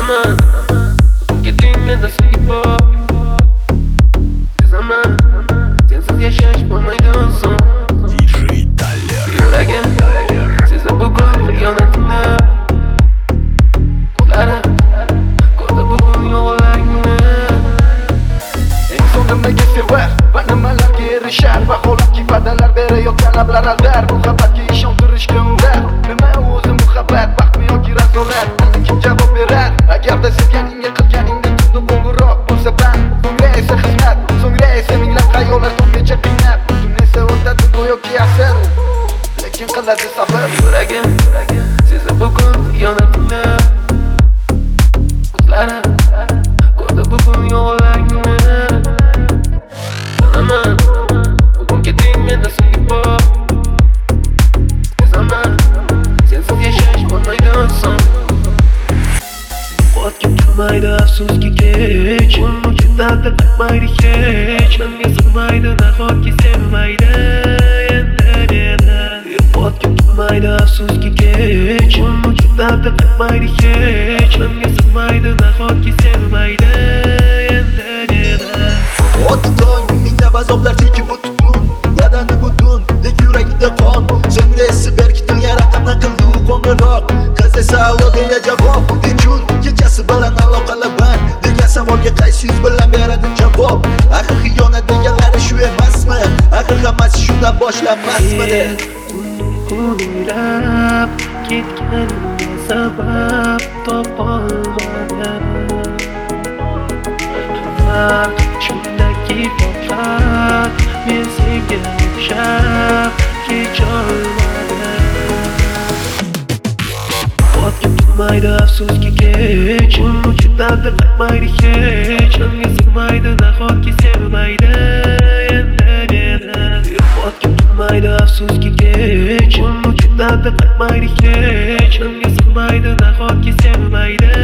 Bilaman, ketingga nasib bor. Sezaman, sensiz yashash bo'lmaydi oson. Yuragim sezib bugun xiyonatingni. Qo'llarim ko'rdi bugun yo'llaringni. Eng so'ngimdagi sevar va nimalarga erishar, vaholanki va'dalar berayotgan lablar aldar. Muhabbatga ishontirishga urar. Nima o'zi muhabbat, baxtmi yoki razolat? Kim javob berar? Agarda sevganingga qilganingda tuzdi qo'ng'iroq bo'lsa band, bunga esa xizmat, so'ngra esa minglab xayollar tungacha qiynab, tun esa o'tadi go'yoki asr, lekin qiladi sabr. Yuragim sezib bugun xiyonatingni. Ko'zlarim ko'rdi bugun yo'llaringni. Bilaman, bugun ketingga nasib bor. Sezaman, sensiz yashash bo'lmaydi oson. O'tga turmaydi afsuski kech, uning uchun dardga qaytmaydi hech. Menga sig'maydi nahotki sevmaydi endi meni. O'tga turmaydi afsuski kech, uning uchun dardga qaytmaydi hech. Menga sig'maydi nahotki sevmaydi endi meni. O'tdi tong, minglab azoblar chekib o'tdim, badani butun, lek yuragida qon. So'ngra esa berkitilgan raqamdan qildi u qo'ng'iroq. Qiz esa allo deya javob, nechun kechasi bilan aloqalar band degan savolga qaysi yuz bilan beradi javob? Axir xiyonat deganlari shu emasmi? Axir hammasi shundan boshlanmasmidi? O'ylab ketganimga sabab topolmadim. Vaqt shundaki faqat men senga o'xshab kecholmadim. O'tga turmaydi afsuski kech, uning uchun dardga qaytmaydi hech. Menga sig'maydi nahotki sevmaydi endi meni. O'tga turmaydi afsuski kech, uning uchun dardga qaytmaydi hech. Menga sig'maydi nahotki sevmaydi